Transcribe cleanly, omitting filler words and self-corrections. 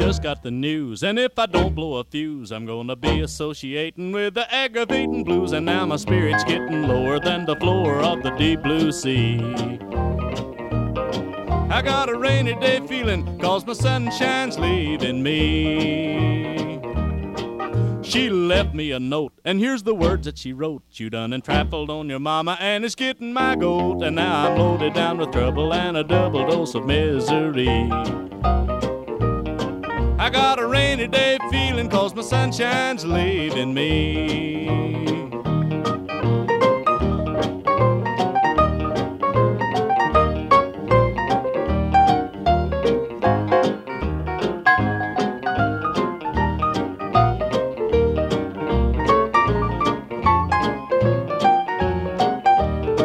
just got the news, and if I don't blow a fuse, I'm gonna be associating with the aggravating blues. And now my spirit's getting lower than the floor of the deep blue sea. I got a rainy day feeling, 'cause my sunshine's leaving me. She left me a note, and here's the words that she wrote. You done and trifled on your mama, and it's getting my goat. And now I'm loaded down with trouble and a double dose of misery. I got a rainy day feeling, 'cause my sunshine's leaving me.